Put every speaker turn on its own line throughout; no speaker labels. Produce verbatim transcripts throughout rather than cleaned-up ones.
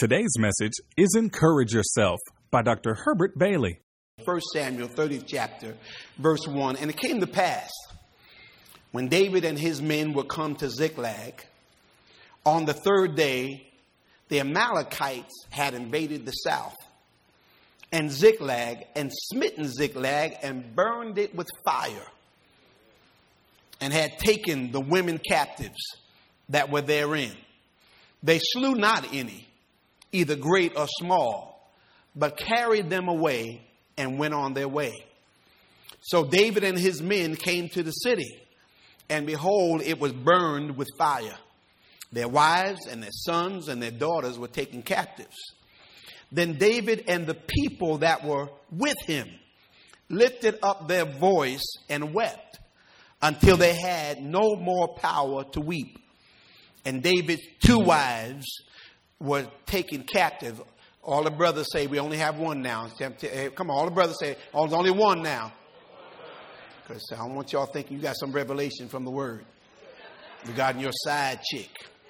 Today's message is Encourage Yourself by Doctor Herbert Bailey.
First Samuel, thirtieth chapter, verse one. And it came to pass, when David and his men would come to Ziklag, on the third day, the Amalekites had invaded the south, and Ziklag, and smitten Ziklag, and burned it with fire, and had taken the women captives that were therein. They slew not any, either great or small, but carried them away and went on their way. So David and his men came to the city, and behold, it was burned with fire. Their wives and their sons and their daughters were taken captives. Then David and the people that were with him lifted up their voice and wept until they had no more power to weep. And David's two wives were taken captive. All the brothers say, we only have one now. Come on, all the brothers say, oh, there's only one now. Because I don't want y'all thinking you got some revelation from the word regarding your side chick.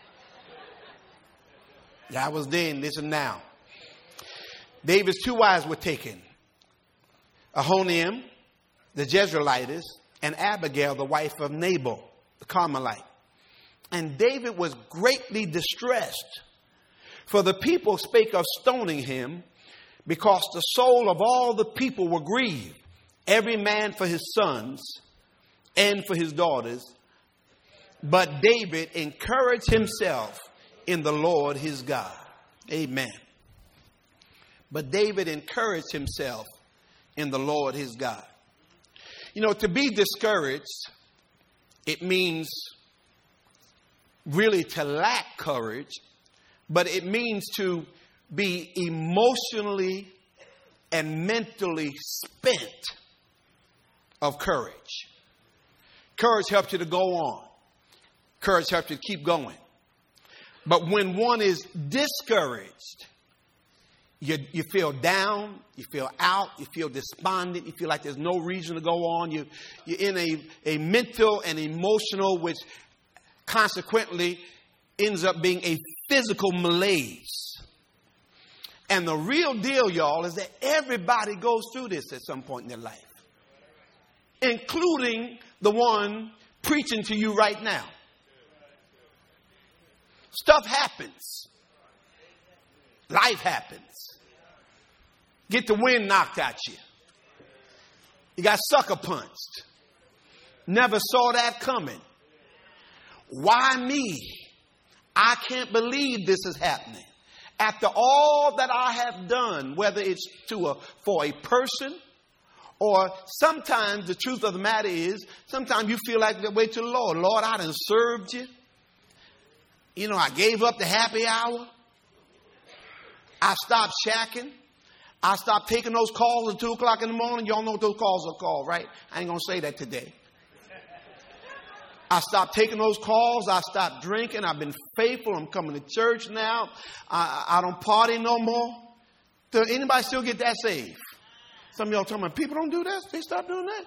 That was then, this is now. David's two wives were taken. Ahinoam, the Jezreelitess, and Abigail, the wife of Nabal, the Carmelite. And David was greatly distressed, for the people spake of stoning him, because the soul of all the people were grieved, every man for his sons and for his daughters. But David encouraged himself in the Lord his God. Amen. But David encouraged himself in the Lord his God. You know, to be discouraged, it means really to lack courage, but it means to be emotionally and mentally spent of courage. Courage helps you to go on. Courage helps you to keep going. But when one is discouraged, you, you feel down, you feel out, you feel despondent, you feel like there's no reason to go on. You, you're in a, a mental and emotional, which consequently ends up being a physical malaise. And the real deal, y'all, is that everybody goes through this at some point in their life, including the one preaching to you right now. Stuff happens. Life happens. Get the wind knocked at you. You got sucker punched. Never saw that coming. Why me? I can't believe this is happening. After all that I have done, whether it's to a, for a person, or sometimes the truth of the matter is, sometimes you feel like the way to the Lord. Lord, I done served you. You know, I gave up the happy hour. I stopped shacking. I stopped taking those calls at two o'clock in the morning. Y'all know what those calls are called, right? I ain't going to say that today. I stopped taking those calls. I stopped drinking. I've been faithful. I'm coming to church now. I, I don't party no more. Does anybody still get that saved? Some of y'all talking about people don't do that. They stop doing that.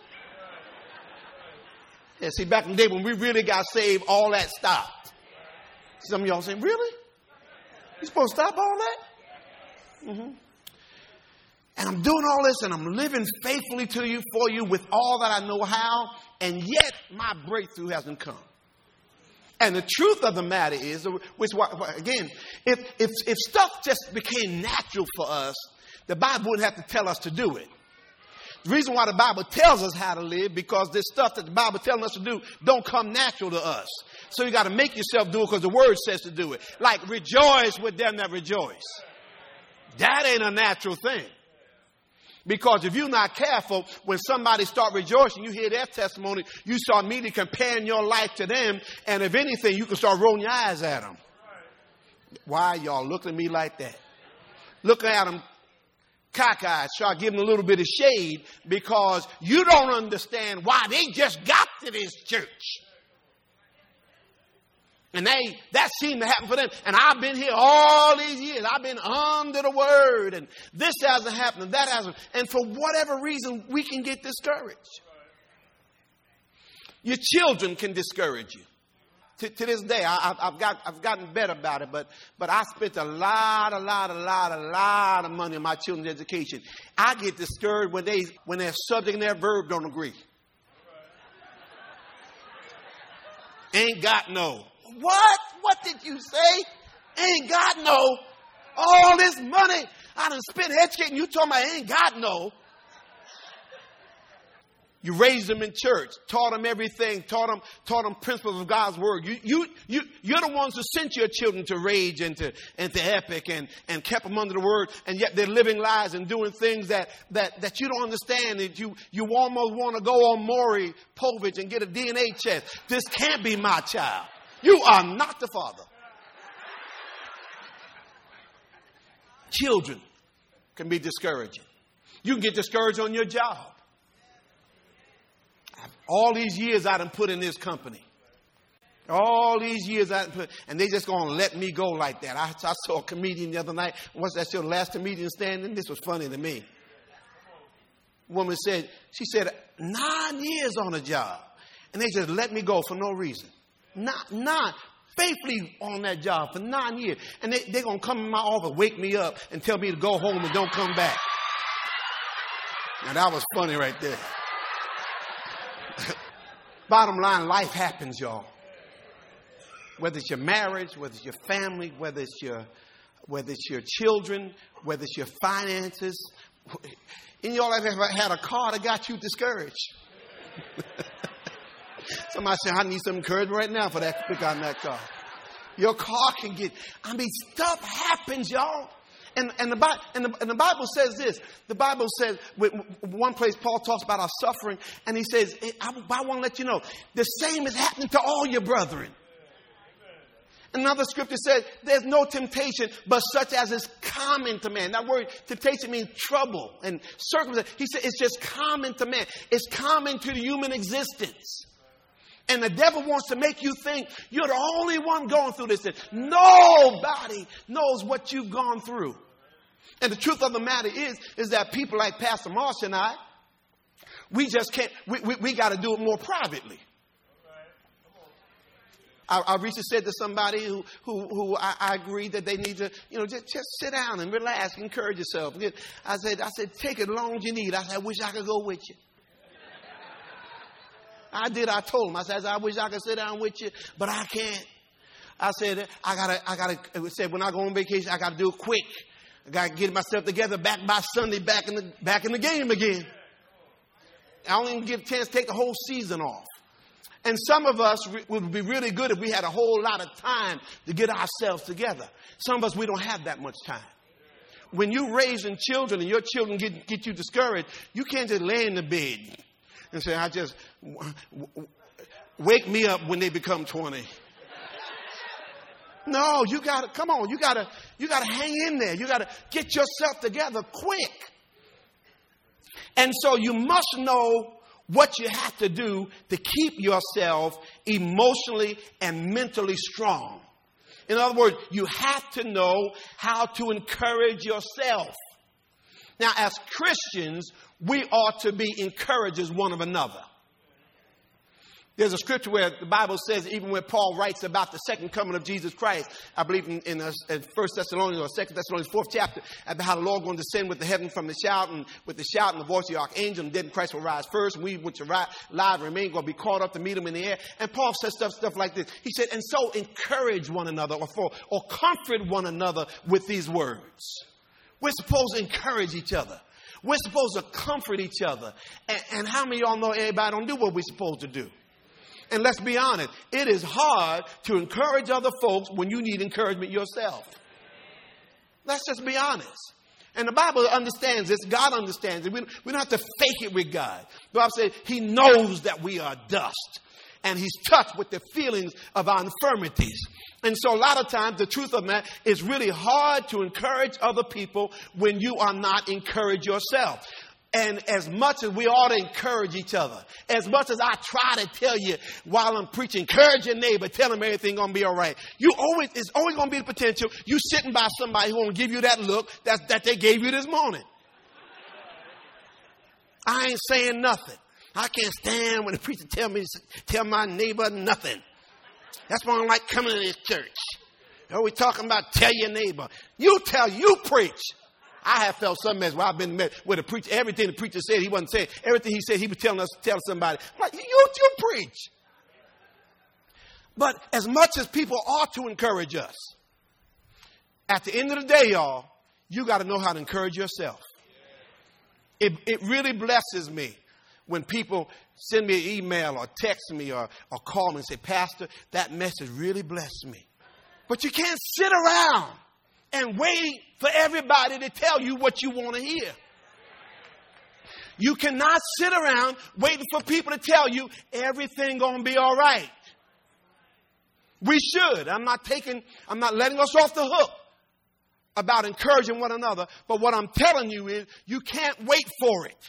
Yeah, see, back in the day when we really got saved, all that stopped. Some of y'all saying, really? You supposed to stop all that? Mm-hmm. And I'm doing all this and I'm living faithfully to you, for you, with all that I know how. And yet my breakthrough hasn't come. And the truth of the matter is, which again, if, if, if stuff just became natural for us, the Bible wouldn't have to tell us to do it. The reason why the Bible tells us how to live, because this stuff that the Bible telling us to do don't come natural to us. So you got to make yourself do it because the word says to do it. Like rejoice with them that rejoice. That ain't a natural thing. Because if you're not careful, when somebody start rejoicing, you hear their testimony, you start immediately comparing your life to them. And if anything, you can start rolling your eyes at them. Why y'all looking at me like that? Looking at them cockeyed, start giving a little bit of shade because you don't understand why they just got to this church. And they, that seemed to happen for them. And I've been here all these years. I've been under the word. And this hasn't happened and that hasn't. And for whatever reason, we can get discouraged. Your children can discourage you. to, to this day, I, I've, I've, got, I've gotten better about it, but, but I spent a lot, a lot, a lot, a lot of money on my children's education. I get discouraged when, they, when their subject and their verb don't agree. Ain't got no. What? What did you say? Ain't got no. All this money I done spent educating. You talking about ain't got no. You raised them in church, taught them everything, taught them, taught them principles of God's word. You, you, you, you're the ones who sent your children to Rage and to, and to Epic and, and kept them under the word. And yet they're living lives and doing things that, that, that you don't understand. That you, you almost want to go on Maury Povich and get a D N A test. This can't be my child. You are not the father. Children can be discouraging. You can get discouraged on your job. All these years I done put in this company. All these years I done put, and they just going to let me go like that. I, I saw a comedian the other night. What's that show, Last Comedian Standing? This was funny to me. Woman said, she said, nine years on a job. And they just let me go for no reason. Not, nine. Faithfully on that job for nine years. And they, they're going to come in my office, wake me up, and tell me to go home and don't come back. Now that was funny right there. Bottom line, life happens, y'all. Whether it's your marriage, whether it's your family, whether it's your, whether it's your children, whether it's your finances. And y'all have ever had a car that got you discouraged? Somebody said, I need some encouragement right now for that to pick out that car. Your car can get, I mean, stuff happens, y'all. And, and, the, and, the, and the Bible says this. The Bible says, one place Paul talks about our suffering, and he says, I, I want to let you know, the same is happening to all your brethren. Another scripture says, there's no temptation but such as is common to man. That word temptation means trouble and circumstance. He said it's just common to man. It's common to the human existence. And the devil wants to make you think you're the only one going through this. Nobody knows what you've gone through. And the truth of the matter is, is that people like Pastor Marsh and I, we just can't, we, we, we got to do it more privately. I, I recently said to somebody who, who, who I, I agreed that they need to, you know, just, just sit down and relax, encourage yourself. I said, I said, take it as long as you need. I said, I wish I could go with you. I did. I told him. I said, I wish I could sit down with you, but I can't. I said, I gotta, I gotta. It said when I go on vacation, I gotta do it quick. I gotta get myself together back by Sunday, back in the back in the game again. I don't even give a chance to take the whole season off. And some of us re- would be really good if we had a whole lot of time to get ourselves together. Some of us, we don't have that much time. When you're raising children and your children get get you discouraged, you can't just lay in the bed and say, I just w- w- wake me up when they become twenty. No, you gotta, come on, you gotta, you gotta hang in there. You gotta get yourself together quick. And so you must know what you have to do to keep yourself emotionally and mentally strong. In other words, you have to know how to encourage yourself. Now, as Christians, we ought to be encouragers one of another. There's a scripture where the Bible says, even when Paul writes about the second coming of Jesus Christ, I believe in, in, uh, in First Thessalonians or Second Thessalonians fourth chapter, about how the Lord going to descend with the heaven from the shout and with the shout and the voice of the archangel, and the dead in Christ will rise first, and we which are alive remain going to be caught up to meet him in the air. And Paul says stuff, stuff like this. He said, and so encourage one another or, for, or comfort one another with these words. We're supposed to encourage each other. We're supposed to comfort each other. And, and how many of y'all know everybody don't do what we're supposed to do? And let's be honest, it is hard to encourage other folks when you need encouragement yourself. Let's just be honest. And the Bible understands this. God understands it. We, we don't have to fake it with God. The Bible says he knows that we are dust. And he's touched with the feelings of our infirmities. And so a lot of times the truth of that is really hard to encourage other people when you are not encouraged yourself. And as much as we ought to encourage each other, as much as I try to tell you while I'm preaching, encourage your neighbor, tell them everything's going to be all right. You always, it's always going to be the potential. You sitting by somebody who will give you that look that, that they gave you this morning. I ain't saying nothing. I can't stand when the preacher tell me, tell my neighbor nothing. That's why I don't like coming to this church. Oh, we're talking about tell your neighbor. You tell, you preach. I have felt some mess where I've been met with a preacher. Everything the preacher said, he wasn't saying. Everything he said, he was telling us to tell somebody. I'm like, you, you preach. But as much as people ought to encourage us, at the end of the day, y'all, you got to know how to encourage yourself. It, it really blesses me when people send me an email or text me or, or call me and say, Pastor, that message really blessed me. But you can't sit around and wait for everybody to tell you what you want to hear. You cannot sit around waiting for people to tell you everything going to be all right. We should. I'm not taking, I'm not letting us off the hook about encouraging one another. But what I'm telling you is you can't wait for it.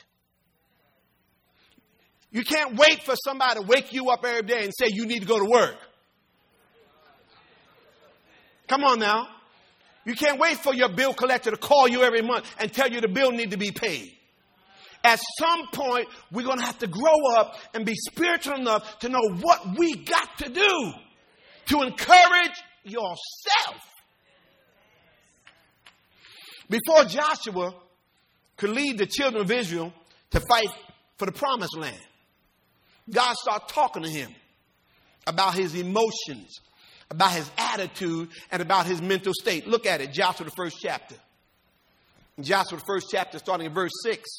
You can't wait for somebody to wake you up every day and say you need to go to work. Come on now. You can't wait for your bill collector to call you every month and tell you the bill needs to be paid. At some point, we're going to have to grow up and be spiritual enough to know what we got to do to encourage yourself. Before Joshua could lead the children of Israel to fight for the promised land, God started talking to him about his emotions, about his attitude, and about his mental state. Look at it, Joshua, the first chapter. Joshua, the first chapter, starting in verse six.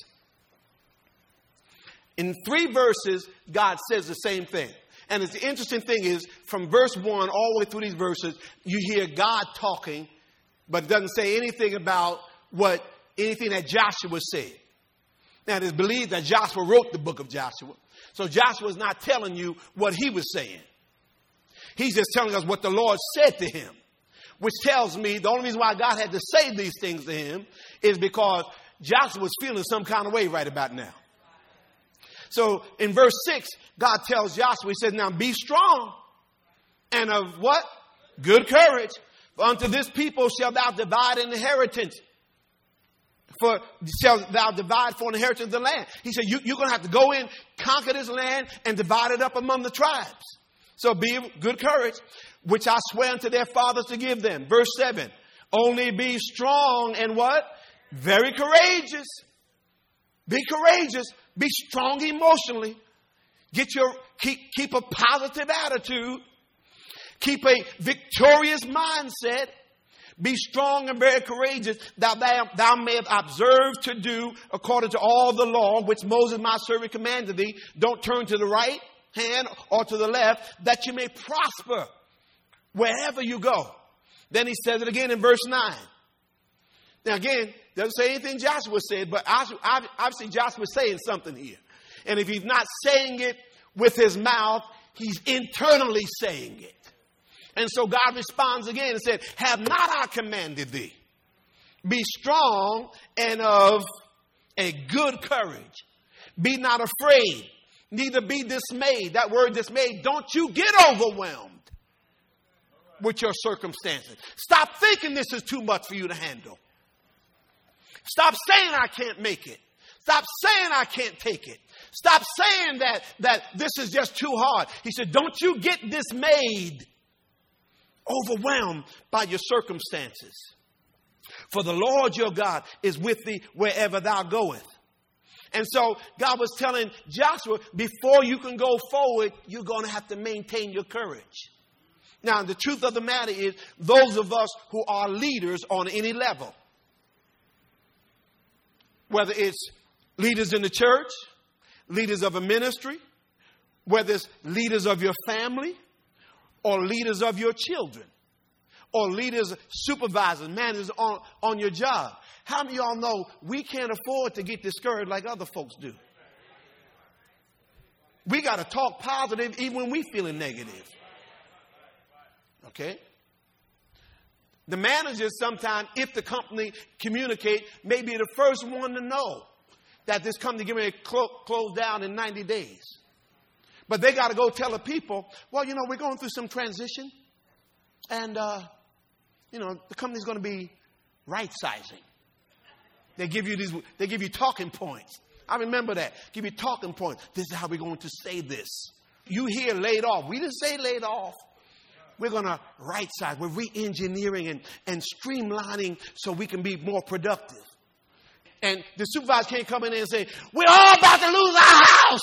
In three verses, God says the same thing. And the interesting thing is, from verse one all the way through these verses, you hear God talking, but it doesn't say anything about what anything that Joshua said. Now, it is believed that Joshua wrote the book of Joshua. So Joshua is not telling you what he was saying. He's just telling us what the Lord said to him, which tells me the only reason why God had to say these things to him is because Joshua was feeling some kind of way right about now. So in verse six, God tells Joshua, he says, now be strong and of what? Good courage. For unto this people shall thou divide an inheritance. For shall thou divide for an inheritance of the land. He said, you, you're going to have to go in, conquer this land, and divide it up among the tribes. So be of good courage, which I swear unto their fathers to give them. Verse seven, only be strong and what? Very courageous. Be courageous. Be strong emotionally. Get your, keep, keep a positive attitude. Keep a victorious mindset. Be strong and very courageous, that thou, thou mayest observe to do according to all the law which Moses my servant commanded thee. Don't turn to the right hand or to the left, that you may prosper wherever you go. Then he says it again in verse nine. Now again, doesn't say anything Joshua said, but obviously Joshua's saying something here. And if he's not saying it with his mouth, he's internally saying it. And so God responds again and said, have not I commanded thee? Be strong and of a good courage. Be not afraid, neither be dismayed. That word dismayed, don't you get overwhelmed with your circumstances. Stop thinking this is too much for you to handle. Stop saying I can't make it. Stop saying I can't take it. Stop saying that, that this is just too hard. He said, don't you get dismayed, overwhelmed by your circumstances. For the Lord your God is with thee wherever thou goest. And so God was telling Joshua, before you can go forward, you're going to have to maintain your courage. Now, the truth of the matter is, those of us who are leaders on any level, whether it's leaders in the church, leaders of a ministry, whether it's leaders of your family, or leaders of your children, or leaders, supervisors, managers on, on your job. How many of y'all know we can't afford to get discouraged like other folks do? We got to talk positive even when we feeling negative. Okay? The managers sometimes, if the company communicate, may be the first one to know that this company is going to clo- close down in ninety days. But they got to go tell the people, well, you know, we're going through some transition. And, uh, you know, the company's going to be right-sizing. They give you these, they give you talking points. I remember that. Give you talking points. This is how we're going to say this. You hear laid off. We didn't say laid off. we're going to right size. We're re-engineering and, and streamlining so we can be more productive. And the supervisor can't come in there and say, we're all about to lose our house.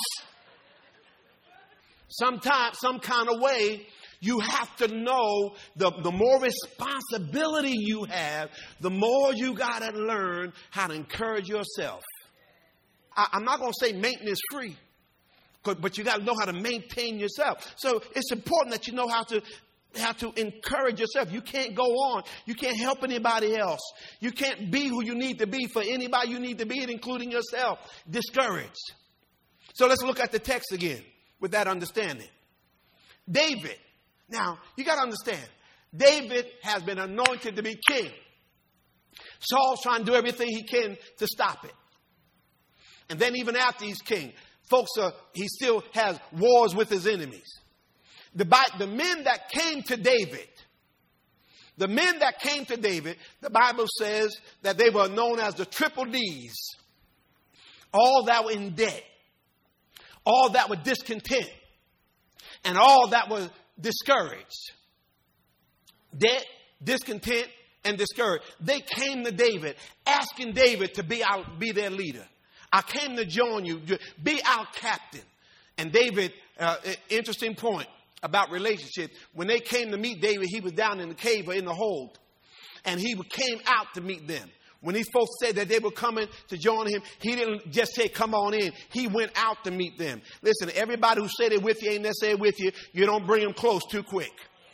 Sometimes, some kind of way, you have to know the, the more responsibility you have, the more you got to learn how to encourage yourself. I, I'm not going to say maintenance free, but, but you got to know how to maintain yourself. So it's important that you know how to how to encourage yourself. You can't go on. You can't help anybody else. You can't be who you need to be for anybody you need to be, including yourself. Discouraged. So let's look at the text again with that understanding. David. Now, you got to understand, David has been anointed to be king. Saul's trying to do everything he can to stop it. And then even after he's king, folks are, he still has wars with his enemies. The, the men that came to David, the men that came to David, the Bible says that they were known as the triple D's. All that were in debt, all that were discontent, and all that were discouraged. Debt, discontent, and discouraged. They came to David, asking David to be our, be their leader. I came to join you, be our captain. And David, uh, interesting point about relationship. When they came to meet David, he was down in the cave or in the hold. And he came out to meet them. When these folks said that they were coming to join him, he didn't just say, come on in. He went out to meet them. Listen, everybody who said it with you ain't necessarily with you. You don't bring them close too quick.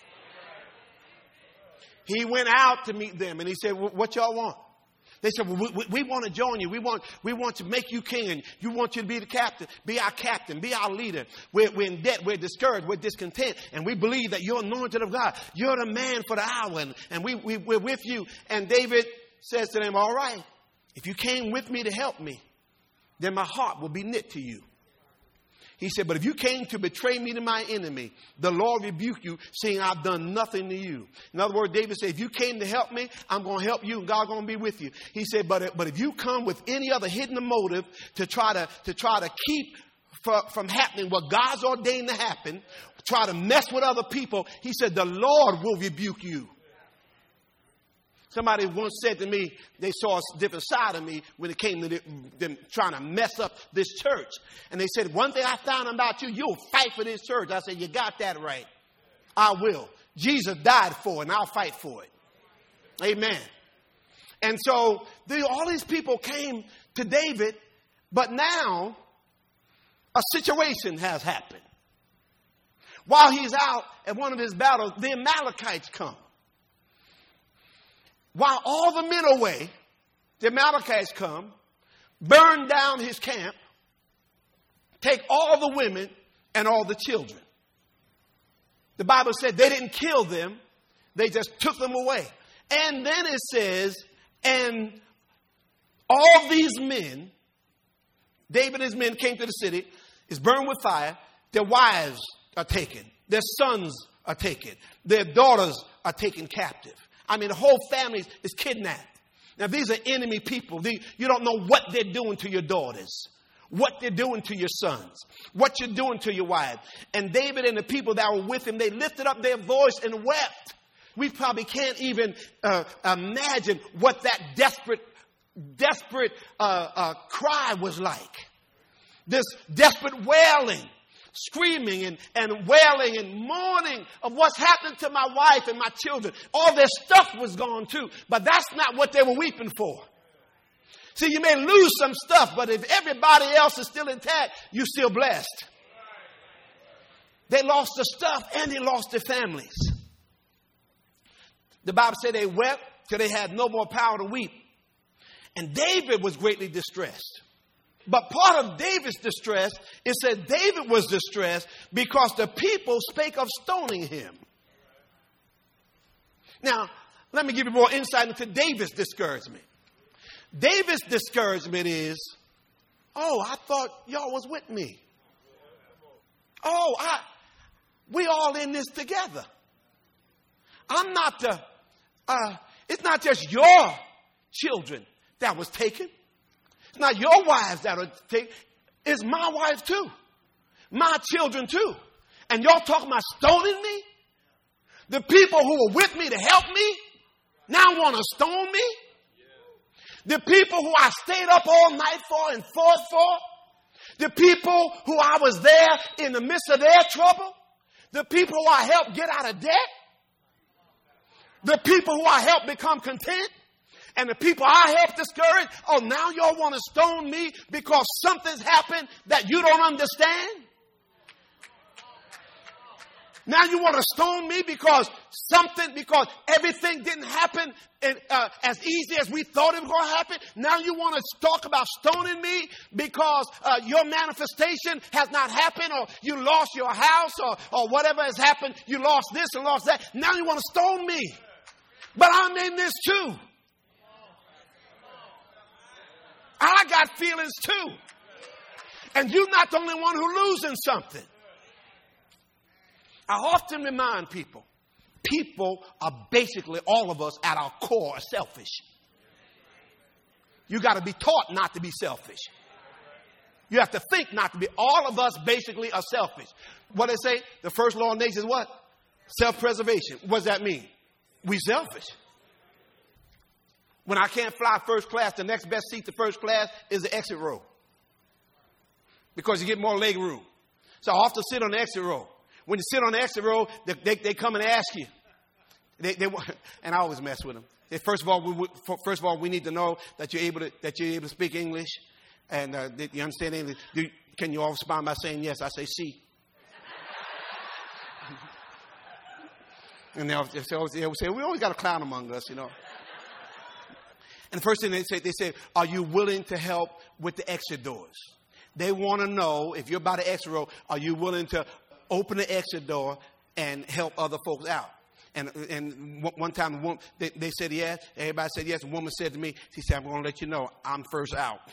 He went out to meet them and he said, what y'all want? They said, well, we, we, we want to join you. We want, we want to make you king, and you want you to be the captain, be our captain, be our leader. We're, we're in debt. We're discouraged. We're discontent. And we believe that you're anointed of God. You're the man for the hour. And, and we, we, we're with you. And David says to them, all right, if you came with me to help me, then my heart will be knit to you. He said, but if you came to betray me to my enemy, the Lord rebuke you, seeing I've done nothing to you. In other words, David said, if you came to help me, I'm going to help you and God's going to be with you. He said, but, but if you come with any other hidden motive to try to, to try to keep for, from happening what God's ordained to happen, try to mess with other people, he said, the Lord will rebuke you. Somebody once said to me, they saw a different side of me when it came to them trying to mess up this church. And they said, one thing I found about you, you'll fight for this church. I said, you got that right. I will. Jesus died for it, and I'll fight for it. Amen. And so the, all these people came to David, but now a situation has happened. While he's out at one of his battles, the Amalekites come. While all the men are away, the Amalekites come, burn down his camp, take all the women and all the children. The Bible said they didn't kill them. They just took them away. And then it says, and all these men, David and his men came to the city, is burned with fire. Their wives are taken. Their sons are taken. Their daughters are taken captive. I mean, the whole family is kidnapped. Now, these are enemy people. They, you don't know what they're doing to your daughters, what they're doing to your sons, what you're doing to your wife. And David and the people that were with him, they lifted up their voice and wept. We probably can't even uh, imagine what that desperate, desperate uh, uh, cry was like. This desperate wailing. Screaming and, and wailing and mourning of what's happened to my wife and my children. All their stuff was gone too. But that's not what they were weeping for. See, you may lose some stuff, but if everybody else is still intact, you're still blessed. They lost the stuff and they lost their families. The Bible said they wept till they had no more power to weep. And David was greatly distressed. But part of David's distress is that David was distressed because the people spake of stoning him. Now, let me give you more insight into David's discouragement. David's discouragement is, oh, I thought y'all was with me. Oh, I, we all in this together. I'm not the, uh, it's not just your children that was taken. It's not your wives that are taken. It's my wife too. My children too. And y'all talking about stoning me? The people who were with me to help me now want to stone me. The people who I stayed up all night for and fought for. The people who I was there in the midst of their trouble. The people who I helped get out of debt. The people who I helped become content. And the people I helped discourage. Oh, now y'all want to stone me because something's happened that you don't understand? Now you want to stone me because something, because everything didn't happen in, uh, as easy as we thought it was going to happen. Now you want to talk about stoning me because uh, your manifestation has not happened, or you lost your house, or, or whatever has happened. You lost this and lost that. Now you want to stone me. But I'm in this too. I got feelings too. And you're not the only one who's losing something. I often remind people, people are basically, all of us at our core, are selfish. You got to be taught not to be selfish. You have to think not to be. All of us basically are selfish. What they say, the first law of nature is what? Self-preservation. What does that mean? We selfish. When I can't fly first class, the next best seat to first class is the exit row. Because you get more leg room. So I often sit on the exit row. When you sit on the exit row, they, they, they come and ask you. They, they, and I always mess with them. They, first of all, we, first of all, we need to know that you're able to that you're able to speak English, and uh, that you understand English. Do, can you all respond by saying yes? I say see. And they'll, they'll say, we always got a clown among us, you know. And the first thing they say, they say, are you willing to help with the exit doors? They want to know, if you're by the exit row, are you willing to open the exit door and help other folks out? And and one time one, they, they said yes. Everybody said yes. A woman said to me, she said, I'm going to let you know, I'm first out.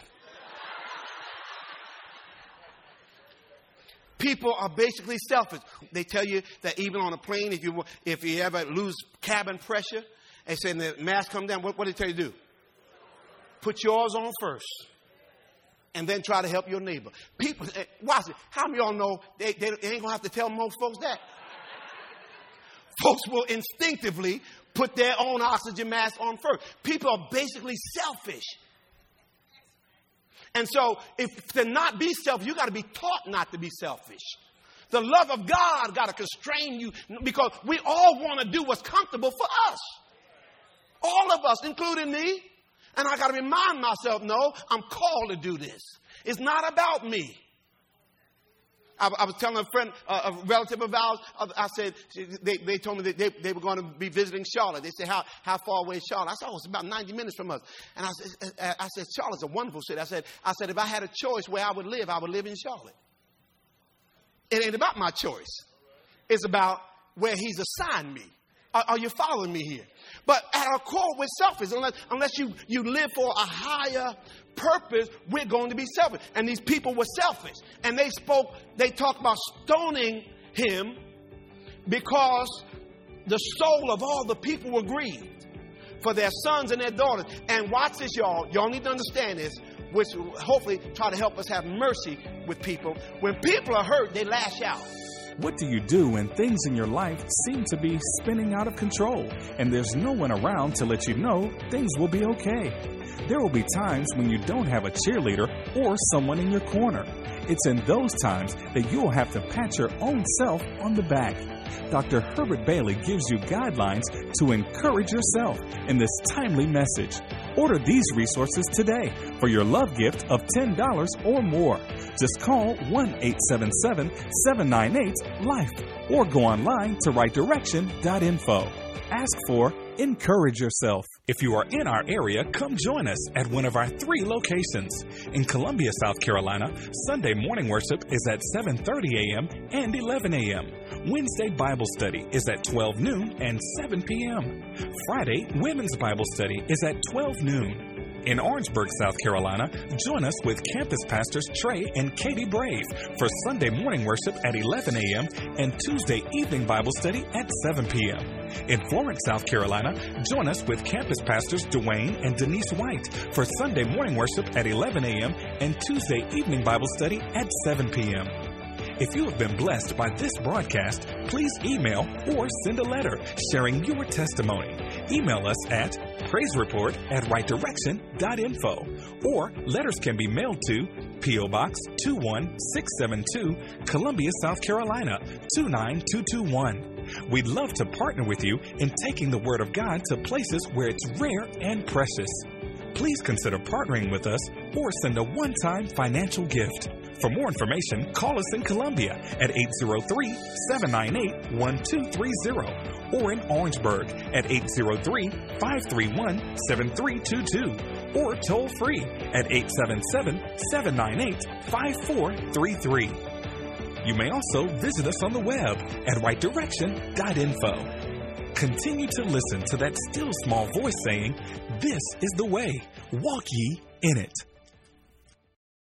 People are basically selfish. They tell you that even on a plane, if you if you ever lose cabin pressure, they say the mask come down, what, what do they tell you to do? Put yours on first. And then try to help your neighbor. People, watch it. How many of y'all know they, they, they ain't going to have to tell most folks that? Folks will instinctively put their own oxygen mask on first. People are basically selfish. And so if to not be selfish, you got to be taught not to be selfish. The love of God got to constrain you, because we all want to do what's comfortable for us. All of us, including me. And I got to remind myself, no, I'm called to do this. It's not about me. I, I was telling a friend, uh, a relative of ours, I said, they, they told me that they, they were going to be visiting Charlotte. They said, how, how far away is Charlotte? I said, oh, it's about ninety minutes from us. And I said, I said, Charlotte's a wonderful city. I said, I said, if I had a choice where I would live, I would live in Charlotte. It ain't about my choice. It's about where he's assigned me. Are, are you following me here? But at our core, we're selfish. Unless, unless you, you live for a higher purpose, we're going to be selfish. And these people were selfish. And they spoke, they talked about stoning him because the soul of all the people were grieved for their sons and their daughters. And watch this, y'all. Y'all need to understand this, which will hopefully try to help us have mercy with people. When people are hurt, they lash out.
What do you do when things in your life seem to be spinning out of control and there's no one around to let you know things will be okay? There will be times when you don't have a cheerleader or someone in your corner. It's in those times that you'll have to pat your own self on the back. Doctor Herbert Bailey gives you guidelines to encourage yourself in this timely message. Order these resources today for your love gift of ten dollars or more. Just call one eight seven seven, seven nine eight, LIFE or go online to right direction dot info. Ask for Encourage Yourself. If you are in our area, come join us at one of our three locations. In Columbia, South Carolina, Sunday morning worship is at seven thirty a.m. and eleven a.m. Wednesday Bible study is at twelve noon and seven p.m. Friday women's Bible study is at twelve noon. In Orangeburg, South Carolina, join us with campus pastors Trey and Katie Brave for Sunday morning worship at eleven a.m. and Tuesday evening Bible study at seven p.m. In Florence, South Carolina, join us with campus pastors Dwayne and Denise White for Sunday morning worship at eleven a.m. and Tuesday evening Bible study at seven p.m. If you have been blessed by this broadcast, please email or send a letter sharing your testimony. Email us at praisereport at right direction dot info, or letters can be mailed to P O Box two one six seven two, Columbia, South Carolina two nine two two one. We'd love to partner with you in taking the Word of God to places where it's rare and precious. Please consider partnering with us or send a one-time financial gift. For more information, call us in Columbia at eight zero three, seven nine eight, one two three zero or in Orangeburg at eight zero three, five three one, seven three two two or toll free at eight seven seven, seven nine eight, five four three three. You may also visit us on the web at right direction dot info. Continue to listen to that still small voice saying, "This is the way. Walk ye in it."